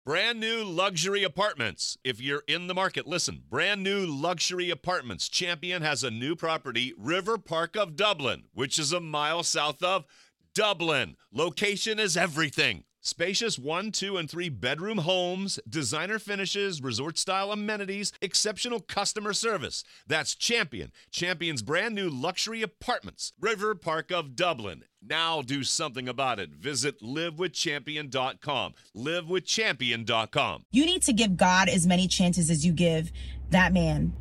Brand new luxury apartments. If you're in the market, listen. Brand new luxury apartments. Champion has a new property, River Park of Dublin, which is a mile south of Dublin. Location is everything. Spacious 1, 2, and 3 bedroom homes, designer finishes, resort-style amenities, exceptional customer service. That's Champion. Champion's brand new luxury apartments. River Park of Dublin. Now do something about it. Visit livewithchampion.com. Livewithchampion.com. You need to give God as many chances as you give that man.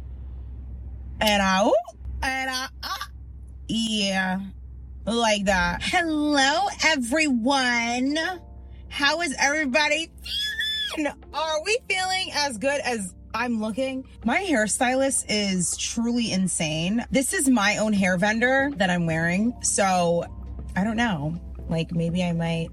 Yeah, like that. Hello, everyone. How is everybody feeling? Are we feeling as good as I'm looking? My hairstylist is truly insane. This is my own hair vendor that I'm wearing. So I don't know. Like maybe I might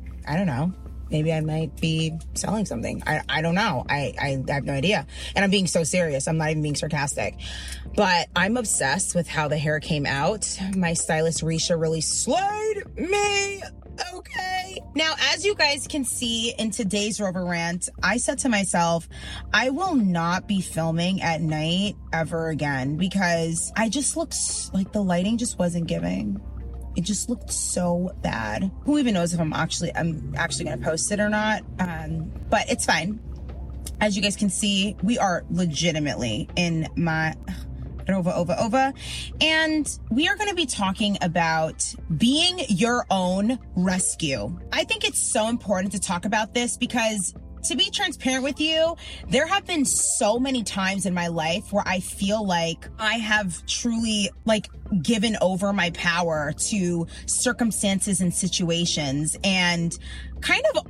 be selling something. I don't know. I have no idea. And I'm being so serious. I'm not even being sarcastic. But I'm obsessed with how the hair came out. My stylist Risha really slayed me. Okay. Now, as you guys can see in today's Rover Rant, I said to myself, I will not be filming at night ever again because I just looked like the lighting just wasn't giving. It just looked so bad. Who even knows if I'm actually going to post it or not? But it's fine. As you guys can see, we are legitimately in my Rover. And we are going to be talking about being your own rescue. I think it's so important to talk about this because, to be transparent with you, there have been so many times in my life where I feel like I have truly given over my power to circumstances and situations and kind of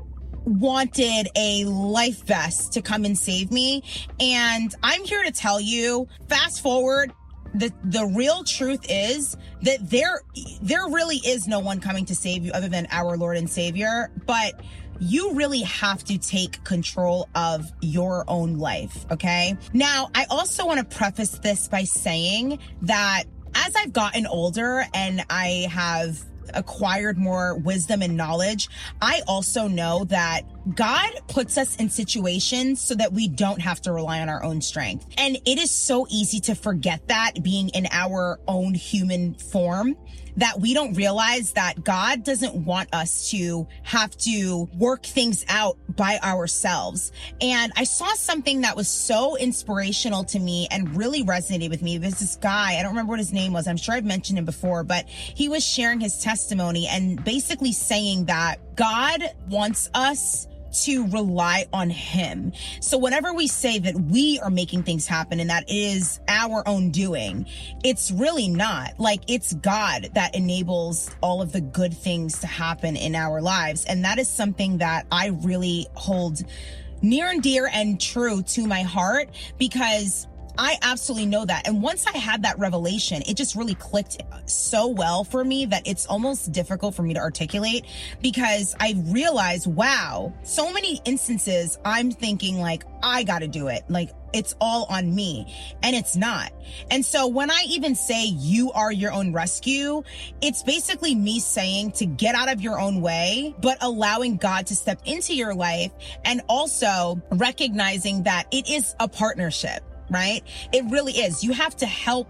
wanted a life vest to come and save me. And I'm here to tell you, fast forward, the real truth is that there really is no one coming to save you other than our Lord and Savior. But you really have to take control of your own life, okay? Now, I also want to preface this by saying that as I've gotten older and I have acquired more wisdom and knowledge, I also know that God puts us in situations so that we don't have to rely on our own strength. And it is so easy to forget that being in our own human form, that we don't realize that God doesn't want us to have to work things out by ourselves. And I saw something that was so inspirational to me and really resonated with me. There's this guy, I don't remember what his name was. I'm sure I've mentioned him before, but he was sharing his testimony and basically saying that God wants us to rely on him. So whenever we say that we are making things happen and that is our own doing, it's really not. It's God that enables all of the good things to happen in our lives. And that is something that I really hold near and dear and true to my heart, because I absolutely know that. And once I had that revelation, it just really clicked so well for me that it's almost difficult for me to articulate, because I realized, wow, so many instances I'm thinking I got to do it. It's all on me, and it's not. And so when I even say you are your own rescue, it's basically me saying to get out of your own way, but allowing God to step into your life, and also recognizing that it is a partnership. Right? It really is. You have to help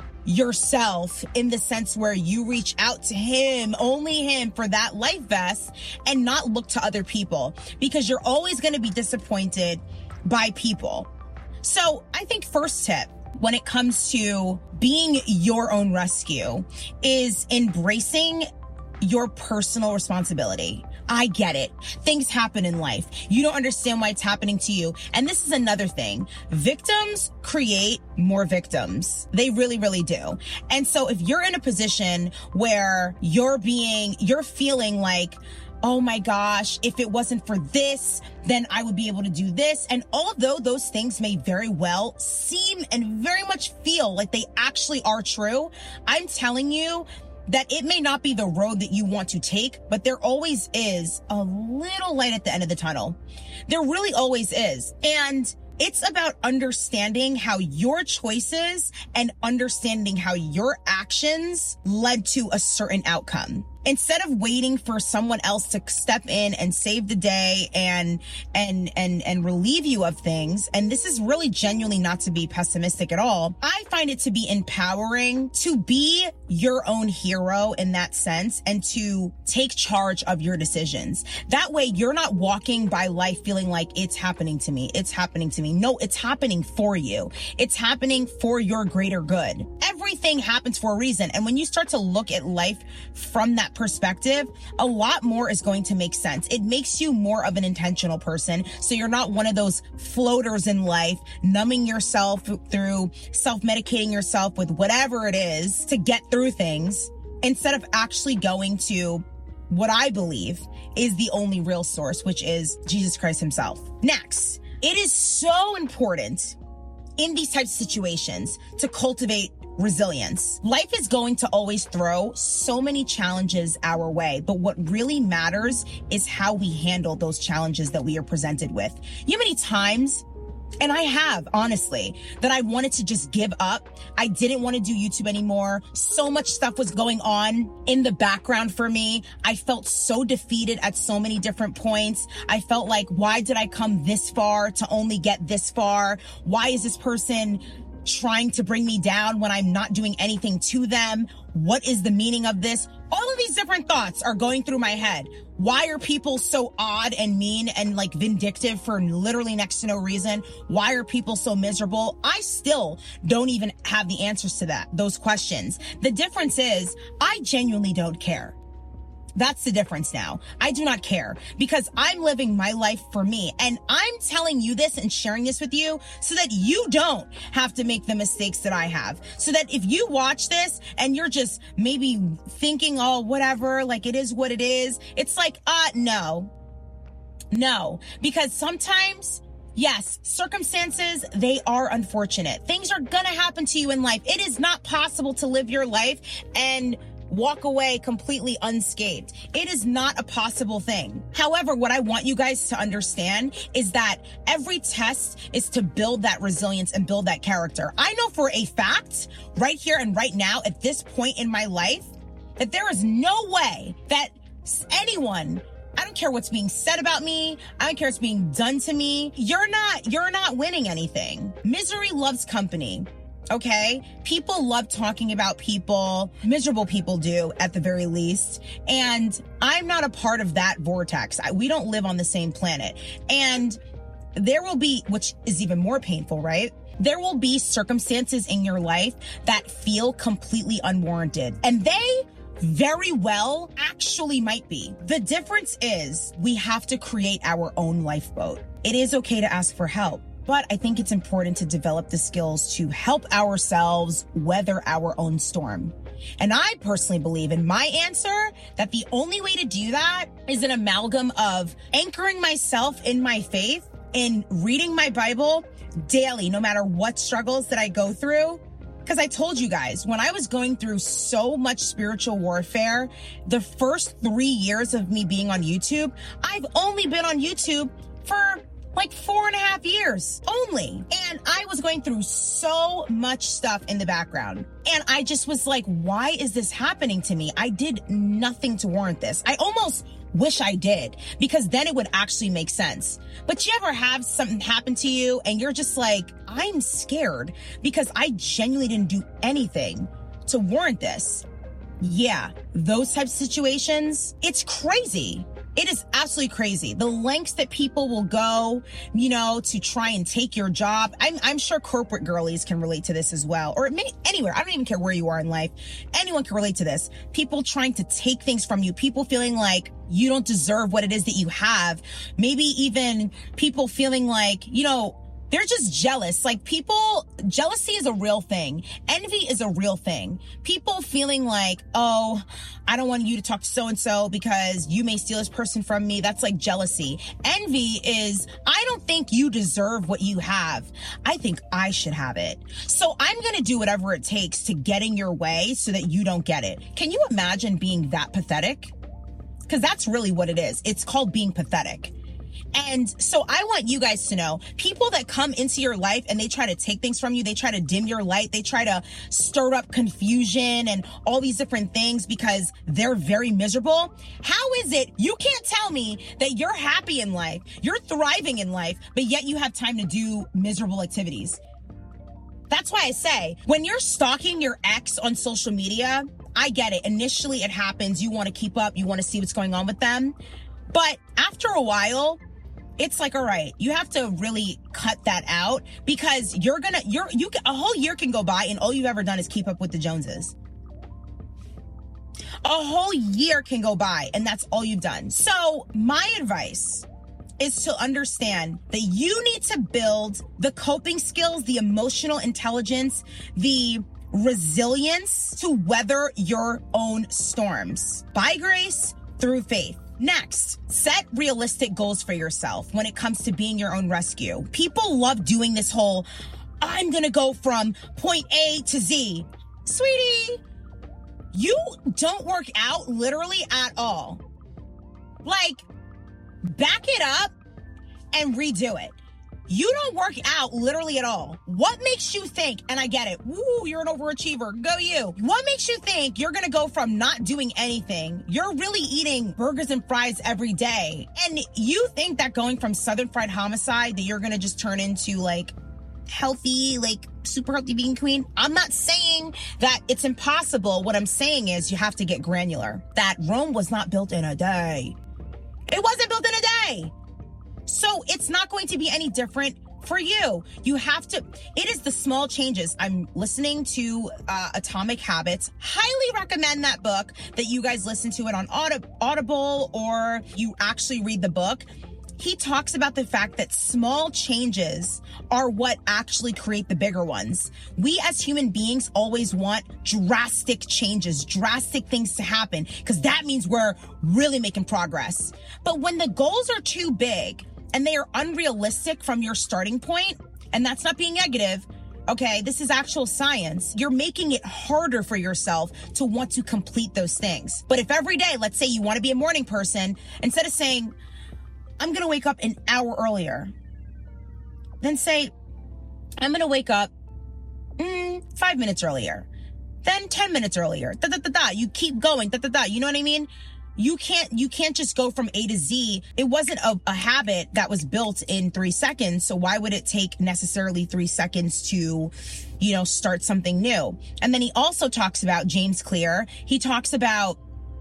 yourself in the sense where you reach out to him, only him, for that life vest, and not look to other people, because you're always going to be disappointed by people. So I think first tip when it comes to being your own rescue is embracing your personal responsibility. I get it. Things happen in life. You don't understand why it's happening to you. And this is another thing. Victims create more victims. They really, really do. And so if you're in a position where you're feeling like, oh my gosh, if it wasn't for this, then I would be able to do this. And although those things may very well seem and very much feel like they actually are true, I'm telling you that it may not be the road that you want to take, but there always is a little light at the end of the tunnel. There really always is. And it's about understanding how your choices and understanding how your actions led to a certain outcome. Instead of waiting for someone else to step in and save the day and relieve you of things, and this is really genuinely not to be pessimistic at all, I find it to be empowering to be your own hero in that sense and to take charge of your decisions. That way you're not walking by life feeling like it's happening to me. It's happening to me. No, it's happening for you. It's happening for your greater good. Everything happens for a reason. And when you start to look at life from that perspective, a lot more is going to make sense. It makes you more of an intentional person. So you're not one of those floaters in life, numbing yourself through self-medicating yourself with whatever it is to get through things, instead of actually going to what I believe is the only real source, which is Jesus Christ himself. Next, it is so important in these types of situations to cultivate resilience. Life is going to always throw so many challenges our way, but what really matters is how we handle those challenges that we are presented with. You know how many times, and I have, honestly, that I wanted to just give up. I didn't want to do YouTube anymore. So much stuff was going on in the background for me. I felt so defeated at so many different points. I felt like, why did I come this far to only get this far? Why is this person trying to bring me down when I'm not doing anything to them? What is the meaning of this? All of these different thoughts are going through my head. Why are people so odd and mean and like vindictive for literally next to no reason? Why are people so miserable? I still don't even have the answers to those questions. The difference is I genuinely don't care. That's the difference now. I do not care because I'm living my life for me. And I'm telling you this and sharing this with you so that you don't have to make the mistakes that I have. So that if you watch this and you're just maybe thinking, oh, whatever, like it is what it is. It's like, no, because sometimes, yes, circumstances, they are unfortunate. Things are going to happen to you in life. It is not possible to live your life and walk away completely unscathed. It is not a possible thing. However, what I want you guys to understand is that every test is to build that resilience and build that character. I know for a fact, right here and right now, at this point in my life, that there is no way that anyone, I don't care what's being said about me. I don't care what's being done to me. You're not winning anything. Misery loves company. Okay? People love talking about people. Miserable people do, at the very least. And I'm not a part of that vortex. We don't live on the same planet. And there will be, which is even more painful, right? There will be circumstances in your life that feel completely unwarranted. And they very well actually might be. The difference is we have to create our own lifeboat. It is okay to ask for help. But I think it's important to develop the skills to help ourselves weather our own storm. And I personally believe in my answer that the only way to do that is an amalgam of anchoring myself in my faith, in reading my Bible daily, no matter what struggles that I go through. Because I told you guys, when I was going through so much spiritual warfare, the first 3 years of me being on YouTube, I've only been on YouTube for like 4.5 years only. And I was going through so much stuff in the background. And I just was like, why is this happening to me? I did nothing to warrant this. I almost wish I did, because then it would actually make sense. But you ever have something happen to you and you're just like, I'm scared because I genuinely didn't do anything to warrant this? Yeah, those types of situations, it's crazy. It is absolutely crazy. The lengths that people will go, to try and take your job. I'm sure corporate girlies can relate to this as well. Or anywhere. I don't even care where you are in life. Anyone can relate to this. People trying to take things from you. People feeling like you don't deserve what it is that you have. Maybe even people feeling like, they're just jealous. Like jealousy is a real thing. Envy is a real thing. People feeling like, oh, I don't want you to talk to so-and-so because you may steal this person from me. That's like jealousy. Envy is, I don't think you deserve what you have. I think I should have it. So I'm going to do whatever it takes to get in your way so that you don't get it. Can you imagine being that pathetic? Because that's really what it is. It's called being pathetic. And so I want you guys to know, people that come into your life and they try to take things from you, they try to dim your light, they try to stir up confusion and all these different things because they're very miserable. How is it you can't tell me that you're happy in life, you're thriving in life, but yet you have time to do miserable activities? That's why I say, when you're stalking your ex on social media, I get it. Initially, it happens. You want to keep up. You want to see what's going on with them. But after a while, it's like, all right, you have to really cut that out because a whole year can go by and all you've ever done is keep up with the Joneses. A whole year can go by and that's all you've done. So my advice is to understand that you need to build the coping skills, the emotional intelligence, the resilience to weather your own storms by grace through faith. Next, set realistic goals for yourself when it comes to being your own rescue. People love doing this whole, I'm going to go from point A to Z. Sweetie, you don't work out literally at all. Like, back it up and redo it. You don't work out literally at all. What makes you think, and I get it, woo, you're an overachiever, go you. What makes you think you're gonna go from not doing anything, you're really eating burgers and fries every day, and you think that going from Southern Fried Homicide that you're gonna just turn into like healthy, like super healthy vegan queen? I'm not saying that it's impossible. What I'm saying is you have to get granular. That Rome was not built in a day. It wasn't built in a day. So it's not going to be any different for you. You have to, it is the small changes. I'm listening to Atomic Habits. Highly recommend that book, that you guys listen to it on Audible or you actually read the book. He talks about the fact that small changes are what actually create the bigger ones. We as human beings always want drastic changes, drastic things to happen, because that means we're really making progress. But when the goals are too big and they are unrealistic from your starting point, and that's not being negative, okay, this is actual science, you're making it harder for yourself to want to complete those things. But if every day, let's say you want to be a morning person, instead of saying, I'm going to wake up an hour earlier, then say, I'm going to wake up 5 minutes earlier, then 10 minutes earlier, You keep going, You know what I mean? You can't just go from A to Z. It wasn't a habit that was built in 3 seconds. So why would it take necessarily 3 seconds to, start something new? And then he also talks about James Clear. He talks about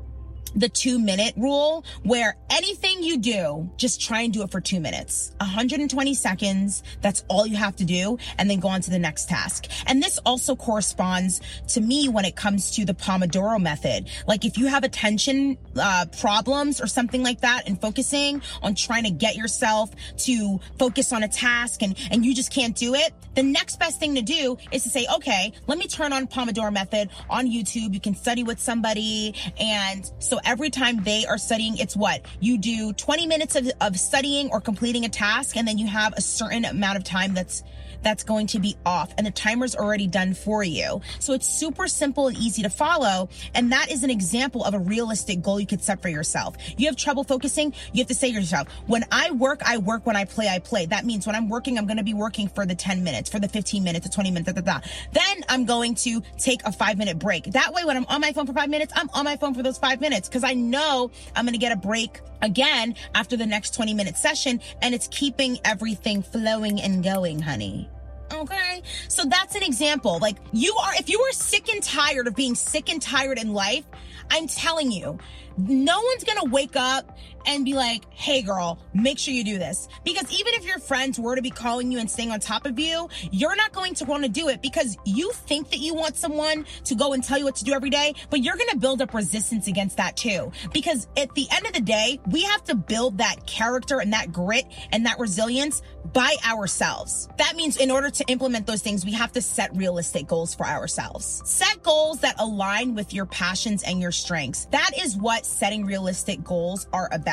the 2-minute rule, where anything you do, just try and do it for 2 minutes, 120 seconds. That's all you have to do. And then go on to the next task. And this also corresponds to me when it comes to the Pomodoro method. Like if you have attention problems or something like that and focusing on trying to get yourself to focus on a task and you just can't do it, the next best thing to do is to say, okay, let me turn on Pomodoro method on YouTube. You can study with somebody. And so every time they are studying, it's what? You do 20 minutes of studying or completing a task, and then you have a certain amount of time that's going to be off, and the timer's already done for you. So it's super simple and easy to follow, and that is an example of a realistic goal you could set for yourself. You have trouble focusing, you have to say to yourself, when I work, I work. When I play. That means when I'm working, I'm going to be working for the 10 minutes, for the 15 minutes, the 20 minutes, Then I'm going to take a 5-minute break. That way, when I'm on my phone for 5 minutes, I'm on my phone for those 5 minutes, because I know I'm going to get a break again after the next 20-minute session, and it's keeping everything flowing and going, honey. Okay. So that's an example. Like if you are sick and tired of being sick and tired in life, I'm telling you, no one's going to wake up and be like, hey girl, make sure you do this. Because even if your friends were to be calling you and staying on top of you, you're not going to want to do it because you think that you want someone to go and tell you what to do every day, but you're going to build up resistance against that too. Because at the end of the day, we have to build that character and that grit and that resilience by ourselves. That means in order to implement those things, we have to set realistic goals for ourselves. Set goals that align with your passions and your strengths. That is what setting realistic goals are about.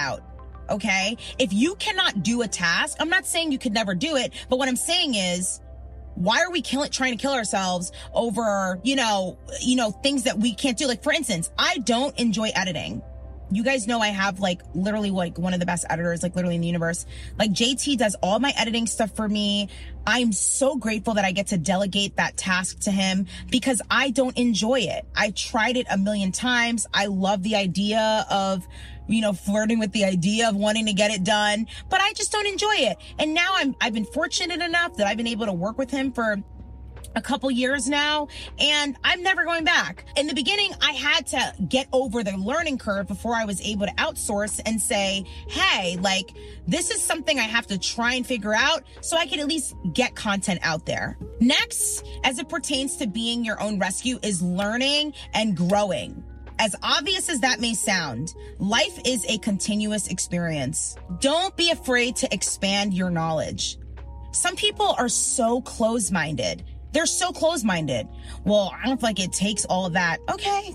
Okay? If you cannot do a task, I'm not saying you could never do it, but what I'm saying is, why are we trying to kill ourselves over, things that we can't do? Like, for instance, I don't enjoy editing. You guys know I have like literally like one of the best editors, like literally in the universe. Like JT does all my editing stuff for me. I'm so grateful that I get to delegate that task to him because I don't enjoy it. I tried it a million times. I love the idea of, you know, flirting with the idea of wanting to get it done, but I just don't enjoy it. And now I've been fortunate enough that I've been able to work with him for a couple years now, and I'm never going back. In the beginning, I had to get over the learning curve before I was able to outsource and say, hey, like, this is something I have to try and figure out so I can at least get content out there. Next, as it pertains to being your own rescue, is learning and growing. As obvious as that may sound, life is a continuous experience. Don't be afraid to expand your knowledge. Some people are so close-minded. They're so close-minded. Well, I don't feel like it takes all of that. Okay.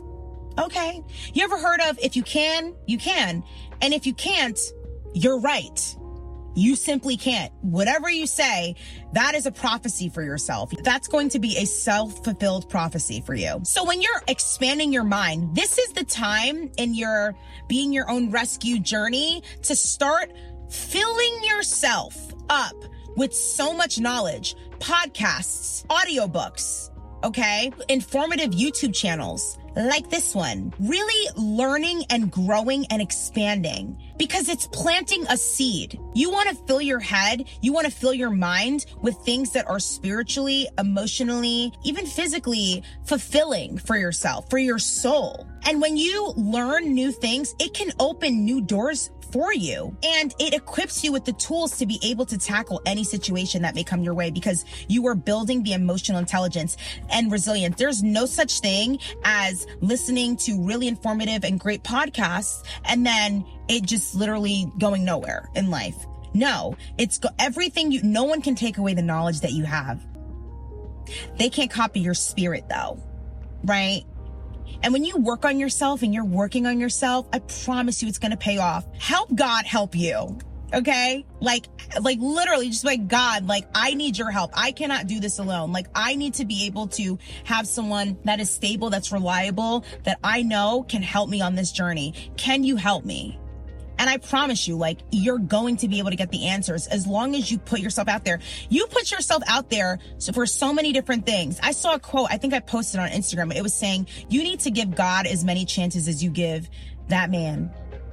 You ever heard of if you can, you can. And if you can't, you're right. You simply can't. Whatever you say, that is a prophecy for yourself. That's going to be a self-fulfilled prophecy for you. So when you're expanding your mind, this is the time in your being your own rescue journey to start filling yourself up with so much knowledge, podcasts, audiobooks, okay? Informative YouTube channels like this one. Really learning and growing and expanding because it's planting a seed. You want to fill your head, you want to fill your mind with things that are spiritually, emotionally, even physically fulfilling for yourself, for your soul. And when you learn new things, it can open new doors for you, and it equips you with the tools to be able to tackle any situation that may come your way because you are building the emotional intelligence and resilience. There's no such thing as listening to really informative and great podcasts and then it just literally going nowhere in life. No, it's everything no one can take away the knowledge that you have. They can't copy your spirit though, right? And when you work on yourself and you're working on yourself, I promise you it's going to pay off. Help God help you. Okay? Like literally just like, God, like I need your help. I cannot do this alone. Like I need to be able to have someone that is stable, that's reliable, that I know can help me on this journey. Can you help me? And I promise you, like, you're going to be able to get the answers as long as you put yourself out there. You put yourself out there for so many different things. I saw a quote, I think I posted on Instagram. It was saying, you need to give God as many chances as you give that man.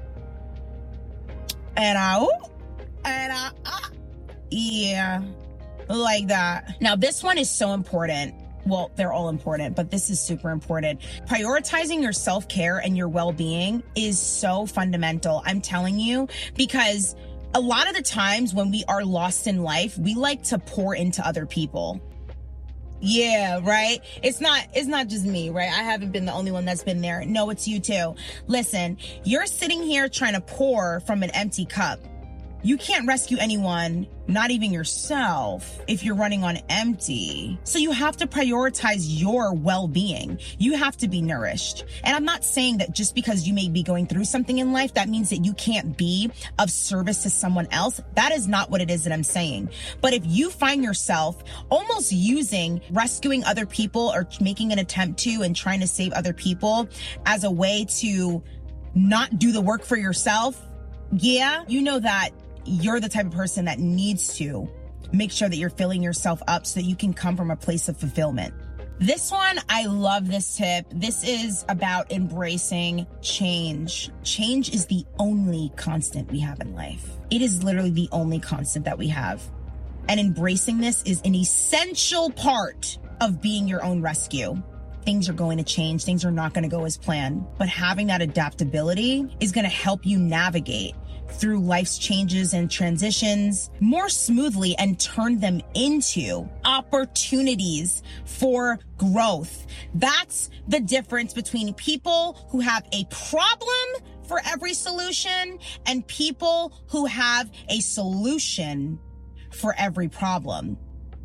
Yeah, like that. Now, this one is so important. Well, they're all important, but this is super important. Prioritizing your self-care and your well-being is so fundamental. I'm telling you, because a lot of the times when we are lost in life, we like to pour into other people. Yeah, right? It's not just me, right? I haven't been the only one that's been there. No, it's you too. Listen, you're sitting here trying to pour from an empty cup. You can't rescue anyone, not even yourself, if you're running on empty. So you have to prioritize your well-being. You have to be nourished. And I'm not saying that just because you may be going through something in life, that means that you can't be of service to someone else. That is not what it is that I'm saying. But if you find yourself almost using rescuing other people or making an attempt to and trying to save other people as a way to not do the work for yourself, yeah, you know that you're the type of person that needs to make sure that you're filling yourself up so that you can come from a place of fulfillment. This one, I love this tip. This is about embracing change. Change is the only constant we have in life. It is literally the only constant that we have. And embracing this is an essential part of being your own rescue. Things are going to change. Things are not going to go as planned. But having that adaptability is going to help you navigate through life's changes and transitions more smoothly and turn them into opportunities for growth. That's the difference between people who have a problem for every solution and people who have a solution for every problem.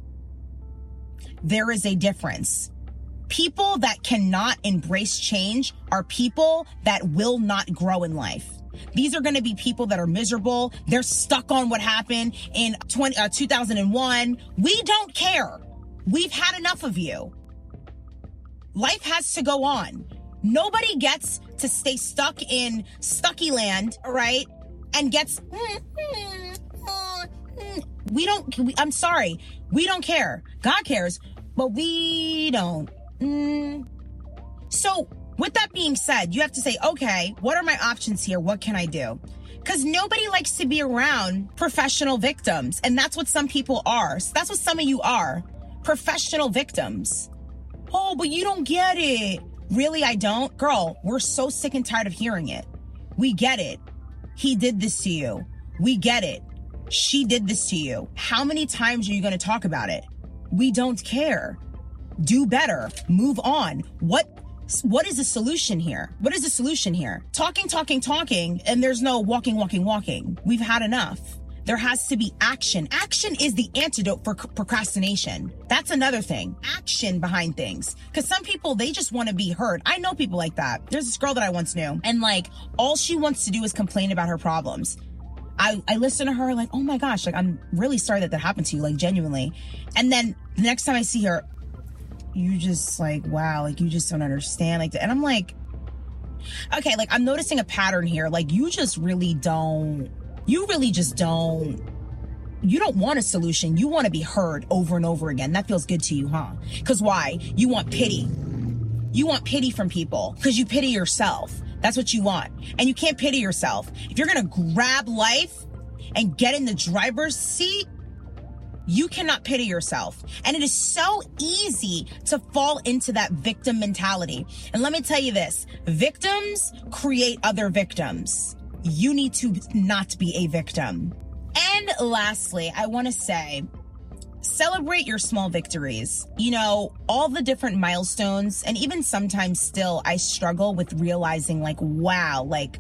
There is a difference. People that cannot embrace change are people that will not grow in life. These are going to be people that are miserable. They're stuck on what happened in 2001. We don't care. We've had enough of you. Life has to go on. Nobody gets to stay stuck in Stucky land, right? And gets, I'm sorry. We don't care. God cares, but we don't. So with that being said, you have to say, okay, what are my options here? What can I do? Because nobody likes to be around professional victims. And that's what some people are. So that's what some of you are. Professional victims. Oh, but you don't get it. Really, I don't? Girl, we're so sick and tired of hearing it. We get it. He did this to you. We get it. She did this to you. How many times are you going to talk about it? We don't care. Do better. Move on. What is the solution here? What is the solution here? Talking, and there's no walking. We've had enough. There has to be action. Action is the antidote for procrastination. That's another thing. Action behind things. Because some people, they just want to be heard. I know people like that. There's this girl that I once knew, and like, all she wants to do is complain about her problems. I listen to her like, oh my gosh, like, I'm really sorry that happened to you, like, genuinely. And then the next time I see her, you just like, wow, like, you just don't understand. Like, and I'm like, okay, like, I'm noticing a pattern here. Like, you really just don't. You don't want a solution. You want to be heard over and over again. That feels good to you, huh? Because why? You want pity. You want pity from people because you pity yourself. That's what you want. And you can't pity yourself. If you're going to grab life and get in the driver's seat, you cannot pity yourself. And it is so easy to fall into that victim mentality. And let me tell you this, victims create other victims. You need to not be a victim. And lastly, I want to say, celebrate your small victories. You know, all the different milestones, and even sometimes still, I struggle with realizing like, wow, like,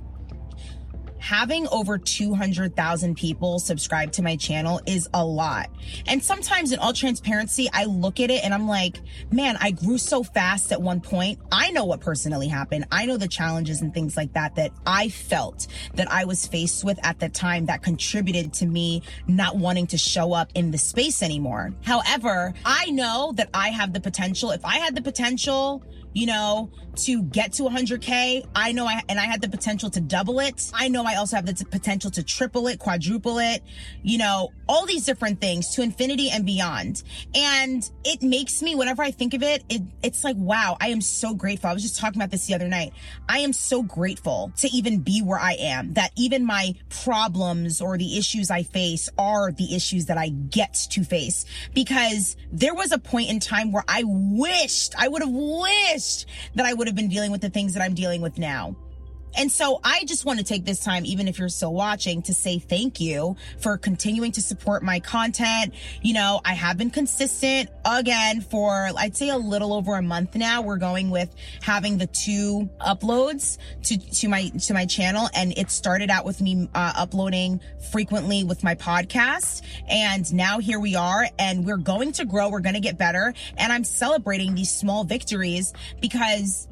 having over 200,000 people subscribe to my channel is a lot. And sometimes in all transparency, I look at it and I'm like, man, I grew so fast at one point. I know what personally happened. I know the challenges and things like that I felt that I was faced with at the time that contributed to me not wanting to show up in the space anymore. However, I know that I have the potential. If I had the potential, you know, to get to 100K, I know I had the potential to double it. I know I also have the potential to triple it, quadruple it, you know, all these different things to infinity and beyond. And it makes me, whenever I think of it, it's like, wow, I am so grateful. I was just talking about this the other night. I am so grateful to even be where I am, that even my problems or the issues I face are the issues that I get to face. Because there was a point in time where I would have wished that I would have been dealing with the things that I'm dealing with now. And so I just want to take this time, even if you're still watching, to say thank you for continuing to support my content. You know, I have been consistent again for, I'd say, a little over a month now. We're going with having the 2 uploads to my channel. And it started out with me uploading frequently with my podcast. And now here we are, and we're going to grow. We're going to get better. And I'm celebrating these small victories because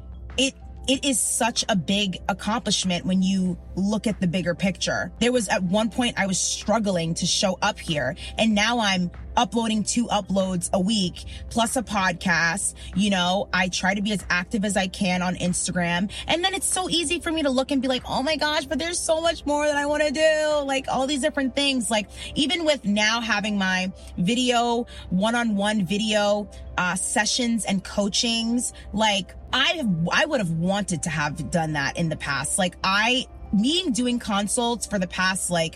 it is such a big accomplishment when you look at the bigger picture. There was at one point I was struggling to show up here, and now I'm uploading 2 uploads a week plus a podcast. You know, I try to be as active as I can on Instagram, and then it's so easy for me to look and be like, oh my gosh, but there's so much more that I want to do, like all these different things. Like, even with now having my video, one-on-one video sessions and coachings, like I would have wanted to have done that in the past. Like, doing consults for the past like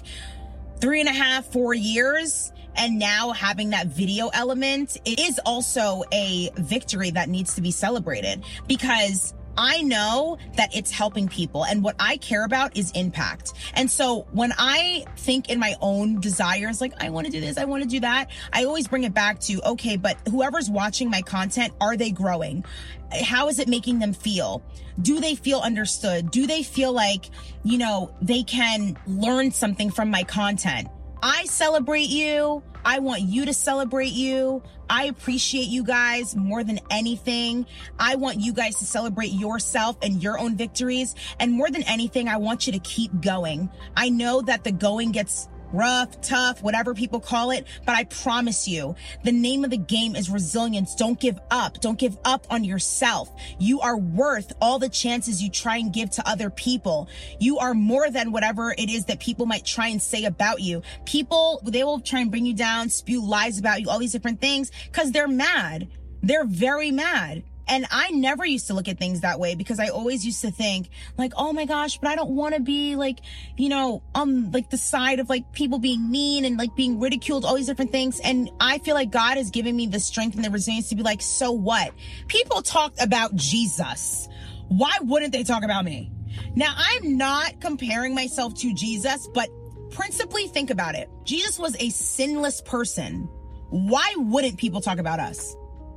3.5, 4 years, and now having that video element, it is also a victory that needs to be celebrated, because I know that it's helping people, and what I care about is impact. And so when I think in my own desires, like, I want to do this, I want to do that, I always bring it back to, okay, but whoever's watching my content, are they growing? How is it making them feel? Do they feel understood? Do they feel like, you know, they can learn something from my content? I celebrate you. I want you to celebrate you. I appreciate you guys more than anything. I want you guys to celebrate yourself and your own victories. And more than anything, I want you to keep going. I know that the going gets rough, tough, whatever people call it. But I promise you, the name of the game is resilience. Don't give up. Don't give up on yourself. You are worth all the chances you try and give to other people. You are more than whatever it is that people might try and say about you. People, they will try and bring you down, spew lies about you, all these different things, because they're mad. They're very mad. And I never used to look at things that way, because I always used to think like, oh my gosh, but I don't want to be like, like the side of like people being mean and like being ridiculed, all these different things. And I feel like God has given me the strength and the resilience to be like, so what? People talked about Jesus. Why wouldn't they talk about me? Now, I'm not comparing myself to Jesus, but principally think about it. Jesus was a sinless person. Why wouldn't people talk about us?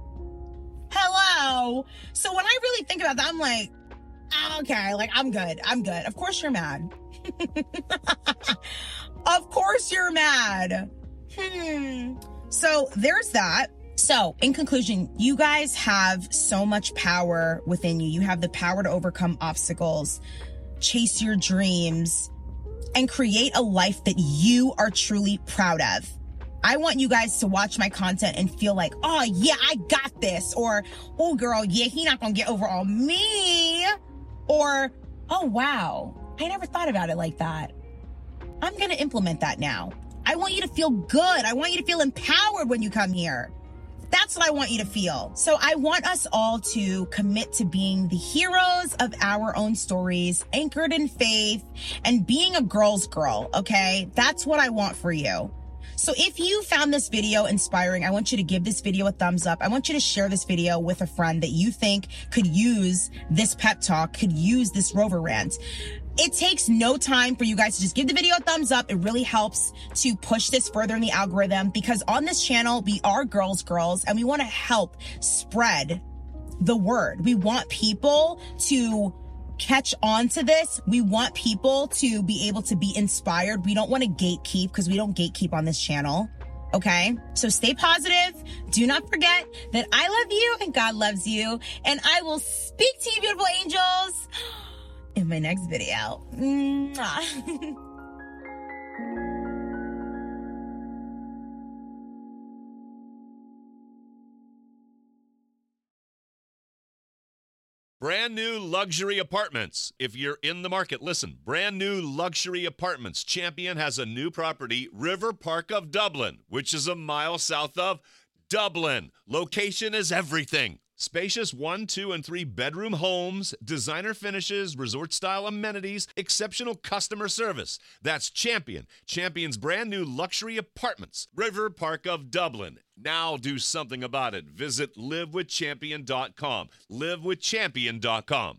Hello. So when I really think about that, I'm like, okay, like I'm good. Of course you're mad. Of course you're mad. So there's that. So in conclusion, you guys have so much power within you. You have the power to overcome obstacles, chase your dreams, and create a life that you are truly proud of. I want you guys to watch my content and feel like, oh yeah, I got this. Or, oh girl, yeah, he not gonna get over on me. Or, oh wow, I never thought about it like that. I'm gonna implement that now. I want you to feel good. I want you to feel empowered when you come here. That's what I want you to feel. So I want us all to commit to being the heroes of our own stories, anchored in faith, and being a girl's girl, okay? That's what I want for you. So if you found this video inspiring, I want you to give this video a thumbs up. I want you to share this video with a friend that you think could use this pep talk, could use this Rover rant. It takes no time for you guys to just give the video a thumbs up. It really helps to push this further in the algorithm, because on this channel, we are girls, and we want to help spread the word. We want people to catch on to this. We want people to be able to be inspired. We don't want to gatekeep, because we don't gatekeep on this channel. Okay? So stay positive. Do not forget that I love you and God loves you. And I will speak to you, beautiful angels, in my next video. Mwah. Brand new luxury apartments. If you're in the market, listen. Brand new luxury apartments. Champion has a new property, River Park of Dublin, which is a mile south of Dublin. Location is everything. Spacious 1, 2, and 3 bedroom homes, designer finishes, resort-style amenities, exceptional customer service. That's Champion. Champion's brand new luxury apartments, River Park of Dublin. Now do something about it. Visit livewithchampion.com. livewithchampion.com.